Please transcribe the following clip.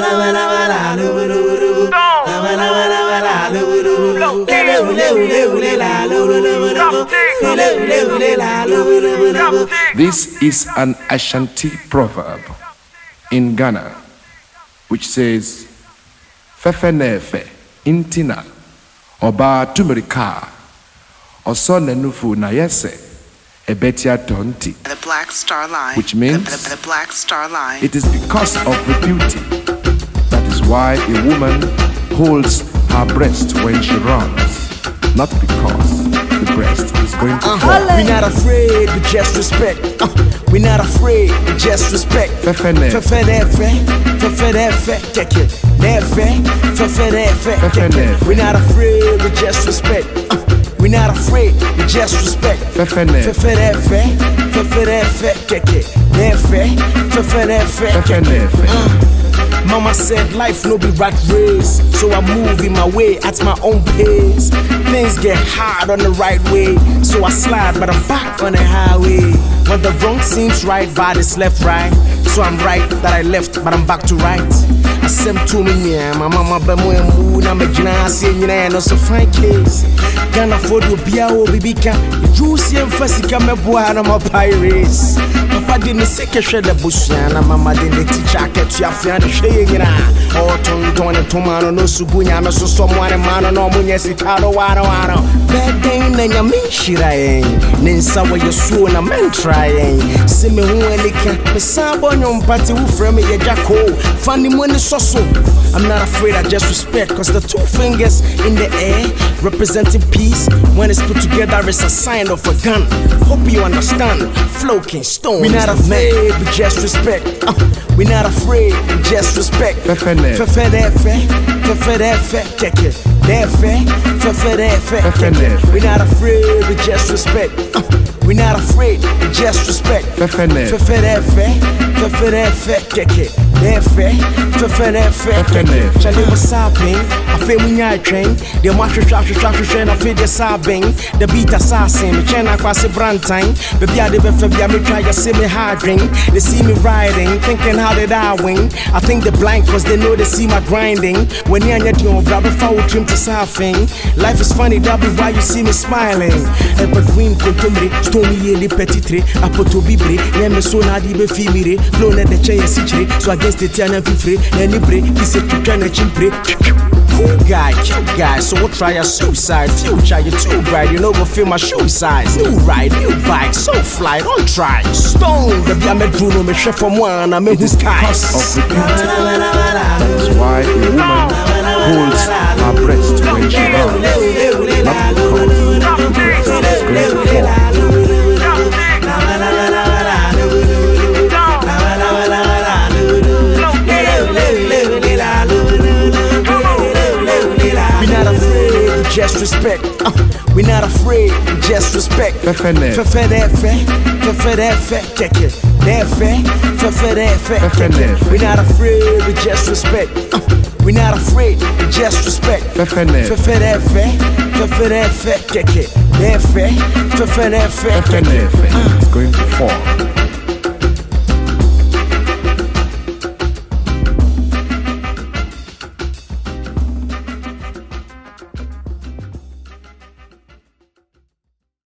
This is an Ashanti proverb in Ghana which says, Fefe nefe intina oba tumerika oso nenufu na yese ebetia tonti. The Black Star Line. Which means the Black Star Line. It is because of the beauty. That is why a woman holds her breast when she runs, not because the breast is going to fall. We're not afraid, we just respect. We're not afraid, we just respect. Fefe nefe take it. We're not afraid, we just respect. We're not afraid, we just respect. Fefe nefe Mama said life no be rat race, so I move in my way at my own pace. Things get hard on the right way, so I slide, but I'm back on the highway. When the wrong seems right, body's left right, so I'm right that I left, but I'm back to right. I sent to me, my mama bemo and moon, I'm a genasi, and also fine case. Can't afford to be a bibika, juicy and fussy, come a boy, I'm a pirates. Papa didn't say a shred of bush, and mama didn't teach I kept you off the shade. Oh, Tony, Tomano, no Subunya, no so someone, a man, no Munyas, Italo, Wano. Bad day, then you mean shiraing. Ninsa, where you're soon, a man trying. See me who and they can't be Sabon on party who frame me a jacko. Funny money so. I'm not afraid, I just respect. Cause the two fingers in the air representing peace. When it's put together, it's a sign of a gun. Hope you understand. Floating stone. We're not afraid, we just respect. We're not afraid, we just respect. Fefe nefe take it. We're not afraid, we just respect. We're not afraid, we just respect. Fefe nefe take it. Charlie was sapping, I feel when I train. The master trash, I feel the sabbing. The beat assassin, the chain across the brand time. Baby, I did me try to see me hard drink. They see me riding, thinking how did I win? I think they're blind cause they know they see my grinding. When you're not your brother, before trim to surfing. Life is funny, that'll be why you see me smiling. But green contumely, stormy in the petit tree. I put to be brave, name so not even female. Blown at the chair, so I guess the tenant be free. Any break, he said to try to chimpre. Cool guy, cute guy, so we'll try a suicide. Future, you're too bright, you know, go feel my shoe size. New ride, new bike, so fly, don't try. Stone, the Biamed Bruno, me chef from one, I'm in the sky. Of the beauty. That's why a woman holds her breast when she runs, not because the breast is going to fall. Just respect. We're not afraid, we just respect. Fefe nefe take it. We're not afraid, we just respect. We're not afraid, we just respect. Fefe nefe take it. it's going to fall.